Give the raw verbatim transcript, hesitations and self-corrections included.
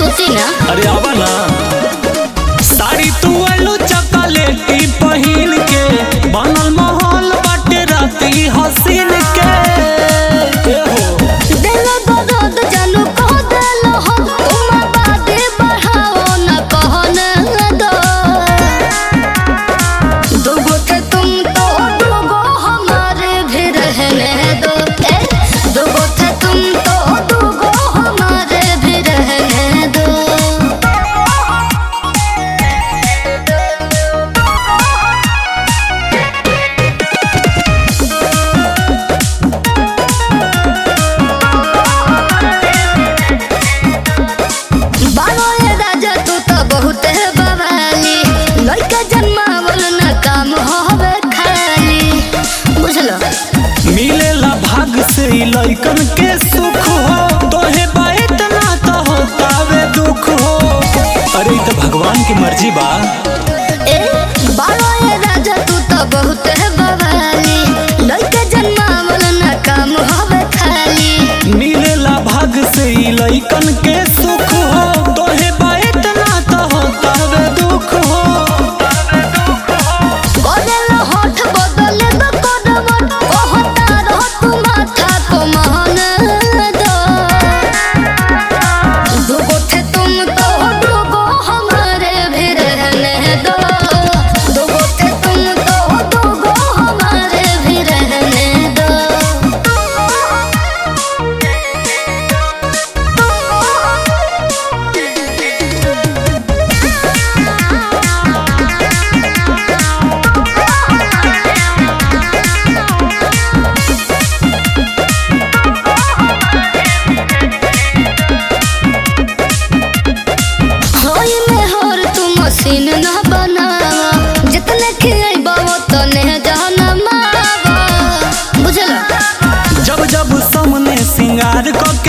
सुती ना। अरे आवा ना साड़ी तू आलू चॉकलेटी पहिन के बनल महल बाटे राती हसीन के ए हो दिल दर्द जानू कह देलो हम तुम बादे बढ़ाओ न कहने दो दुगो थे तुम तो दुगो हमारे भी रहने दो ए दुगो थे तुम तो दुगो हमारे भी रहने दो। बालो ये राजा तू तो बहुत है बवाली लड़का जन्मावल न काम होवे खाली बुझलो। मिलेला भाग से ई लइकन के सुख हो तोहे बात ना तो होतावे दुख हो। अरे ई तो भगवान की मर्जी बा। ए बालो ये राजा तू तो बहुत है बवाली लड़का जन्मावल न काम होवे खाली मिलेला भाग से ई लइकन के सुख हो तोहे बात ना तो होतावे दुख हो। बदल होठ बदल दो करवट कहता रह तू माथा को मान दो दुगो थे तुम तो दुगो हमारे भी रहने दो दुगो थे तुम तो दुगो हमारे भी रहने दो। होई में होर तू मशीन न बनावा जितने खियाइबा उतने जहनमावा बुझला। जब जब सामने सिंगार क